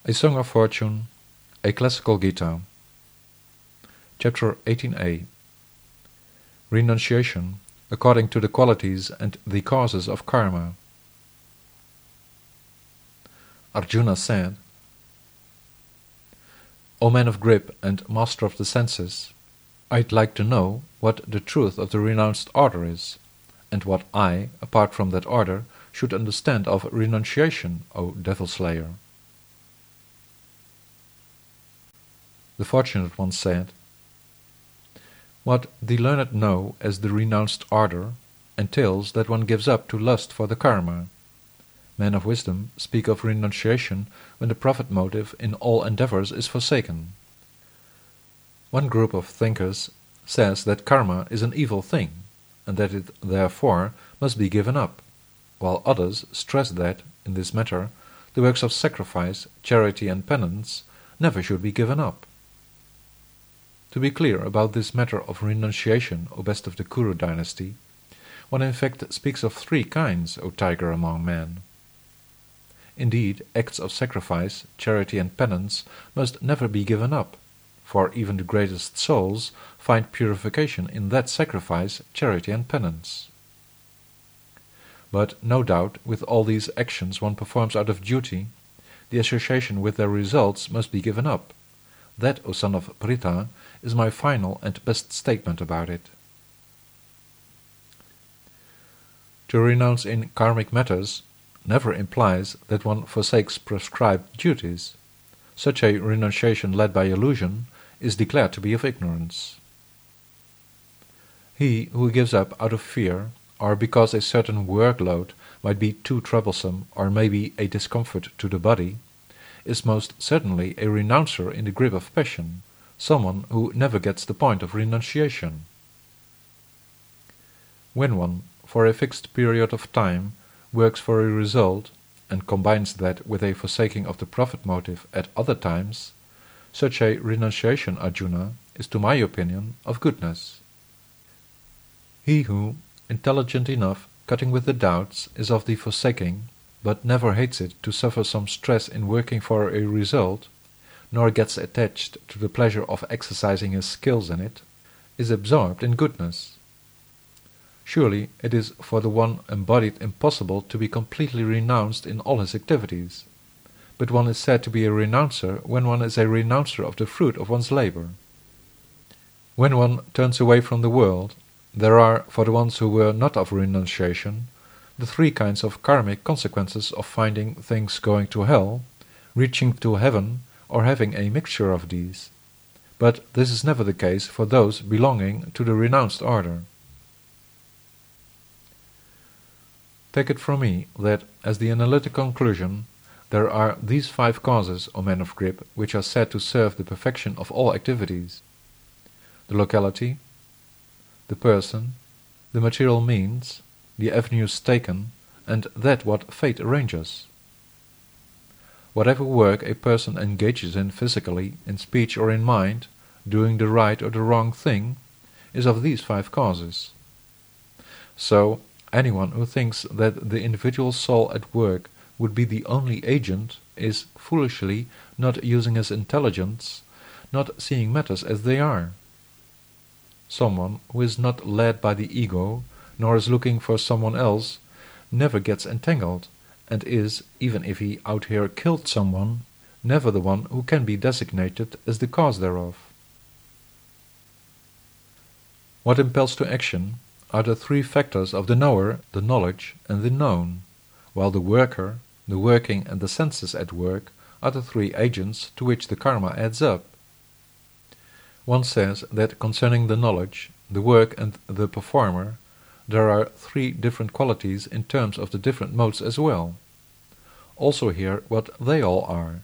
A Song of Fortune, a Classical Gita. Chapter 18a. Renunciation according to the qualities and the causes of karma. Arjuna said, O man of grip and master of the senses, I'd like to know what the truth of the renounced order is, and what I, apart from that order, should understand of renunciation, O devil-slayer. The Fortunate One said, What the learned know as the renounced order entails that one gives up to lust for the karma. Men of wisdom speak of renunciation when the profit motive in all endeavors is forsaken. One group of thinkers says that karma is an evil thing, and that it therefore must be given up, while others stress that, in this matter, the works of sacrifice, charity and penance never should be given up. To be clear about this matter of renunciation, O best of the Kuru dynasty, one in fact speaks of three kinds, O tiger among men. Indeed, acts of sacrifice, charity and penance must never be given up, for even the greatest souls find purification in that sacrifice, charity and penance. But no doubt, with all these actions one performs out of duty, the association with their results must be given up. That, O son of Pritha, is my final and best statement about it. To renounce in karmic matters never implies that one forsakes prescribed duties. Such a renunciation led by illusion is declared to be of ignorance. He who gives up out of fear, or because a certain workload might be too troublesome or may be a discomfort to the body, is most certainly a renouncer in the grip of passion, someone who never gets the point of renunciation. When one, for a fixed period of time, works for a result, and combines that with a forsaking of the profit motive at other times, such a renunciation, Arjuna, is to my opinion of goodness. He who, intelligent enough, cutting with the doubts, is of the forsaking, but never hates it to suffer some stress in working for a result, nor gets attached to the pleasure of exercising his skills in it, is absorbed in goodness. Surely it is for the one embodied impossible to be completely renounced in all his activities, but one is said to be a renouncer when one is a renouncer of the fruit of one's labor. When one turns away from the world, there are, for the ones who were not of renunciation, the three kinds of karmic consequences of finding things going to hell, reaching to heaven, or having a mixture of these. But this is never the case for those belonging to the renounced order. Take it from me that, as the analytic conclusion, there are these five causes, O man of grip, which are said to serve the perfection of all activities: the locality, the person, the material means, the avenues taken, and that what fate arranges. Whatever work a person engages in physically, in speech or in mind, doing the right or the wrong thing, is of these five causes. So, anyone who thinks that the individual soul at work would be the only agent is foolishly not using his intelligence, not seeing matters as they are. Someone who is not led by the ego, nor is looking for someone else, never gets entangled, and is, even if he out here killed someone, never the one who can be designated as the cause thereof. What impels to action are the three factors of the knower, the knowledge, and the known, while the worker, the working, and the senses at work are the three agents to which the karma adds up. One says that concerning the knowledge, the work, and the performer, there are three different qualities in terms of the different modes as well. Also hear what they all are.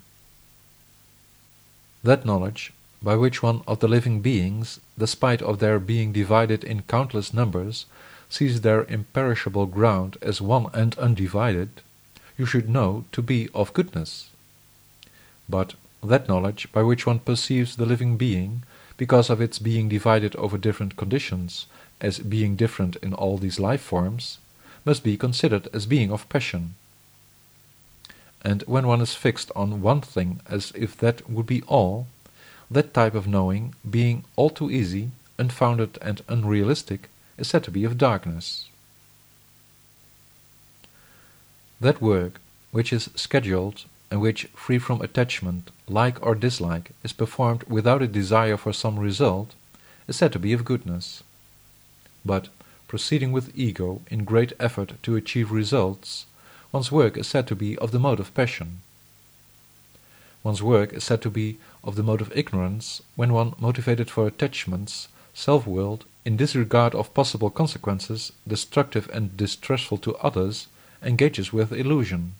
That knowledge, by which one of the living beings, despite of their being divided in countless numbers, sees their imperishable ground as one and undivided, you should know to be of goodness. But that knowledge by which one perceives the living being, because of its being divided over different conditions, as being different in all these life forms, must be considered as being of passion. and when one is fixed on one thing as if that would be all, that type of knowing, being all too easy, unfounded and unrealistic, is said to be of darkness. That work which is scheduled and which, free from attachment, like or dislike, is performed without a desire for some result, is said to be of goodness. But, proceeding with ego in great effort to achieve results, one's work is said to be of the mode of passion. One's work is said to be of the mode of ignorance when one, motivated for attachments, self-willed, in disregard of possible consequences, destructive and distressful to others, engages with illusion.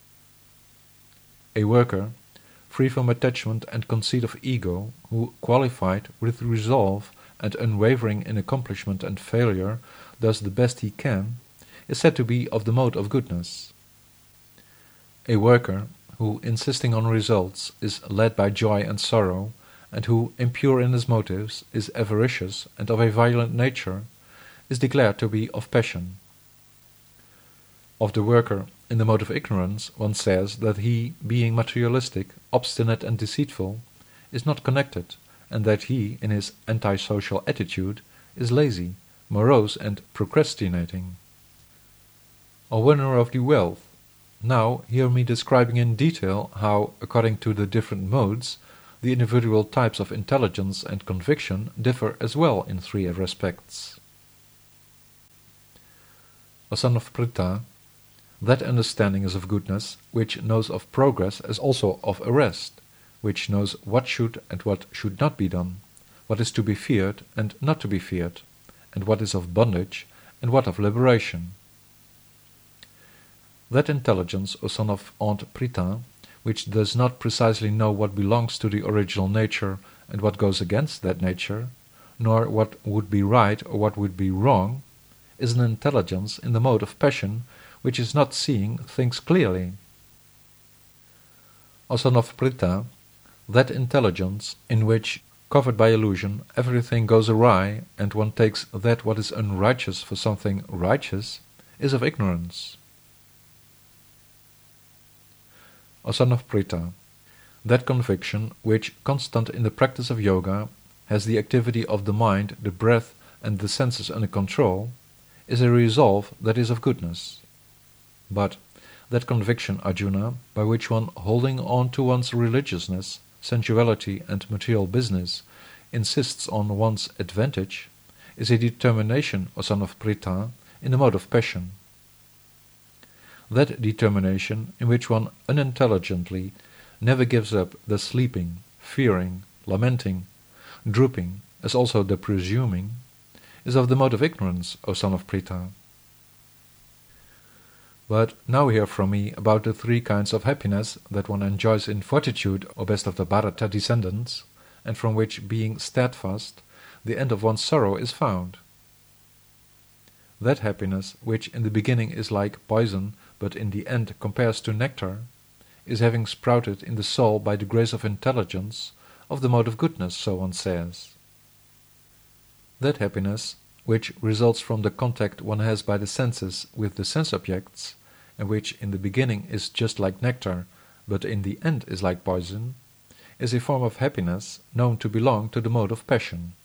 A worker, free from attachment and conceit of ego, who, qualified with resolve and unwavering in accomplishment and failure, does the best he can, is said to be of the mode of goodness. A worker, who, insisting on results, is led by joy and sorrow, and who, impure in his motives, is avaricious and of a violent nature, is declared to be of passion. Of the worker in the mode of ignorance, one says that he, being materialistic, obstinate and deceitful, is not connected, and that he, in his antisocial attitude, is lazy, morose and procrastinating. O winner of the wealth, now hear me describing in detail how, according to the different modes, the individual types of intelligence and conviction differ as well in three respects. O son of Pritha, that understanding is of goodness, which knows of progress as also of arrest, which knows what should and what should not be done, what is to be feared and not to be feared, and what is of bondage and what of liberation. That intelligence, O son of Aunt Pritha, which does not precisely know what belongs to the original nature and what goes against that nature, nor what would be right or what would be wrong, is an intelligence in the mode of passion, which is not seeing things clearly. O son of Pritha, that intelligence in which, covered by illusion, everything goes awry, and one takes that what is unrighteous for something righteous, is of ignorance. O son of Pritha, that conviction which, constant in the practice of yoga, has the activity of the mind, the breath, and the senses under control, is a resolve that is of goodness. But that conviction, Arjuna, by which one, holding on to one's religiousness, sensuality, and material business, insists on one's advantage, is a determination, O son of Pritha, in the mode of passion. That determination in which one unintelligently never gives up the sleeping, fearing, lamenting, drooping, as also the presuming, is of the mode of ignorance, O son of Pritha. But now hear from me about the three kinds of happiness that one enjoys in fortitude, O best of the Bharata descendants, and from which, being steadfast, the end of one's sorrow is found. That happiness, which in the beginning is like poison, but in the end compares to nectar, is having sprouted in the soul by the grace of intelligence, of the mode of goodness, so one says. That happiness, which results from the contact one has by the senses with the sense objects, and which in the beginning is just like nectar, but in the end is like poison, is a form of happiness known to belong to the mode of passion.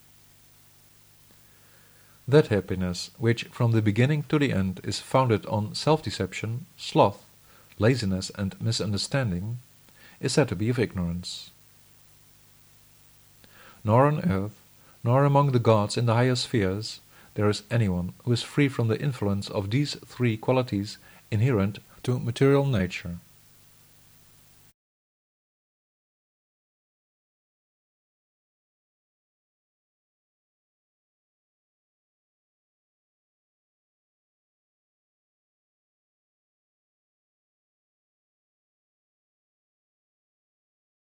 That happiness, which from the beginning to the end is founded on self-deception, sloth, laziness and misunderstanding, is said to be of ignorance. Nor on earth, nor among the gods in the higher spheres, there is anyone who is free from the influence of these three qualities inherent to material nature.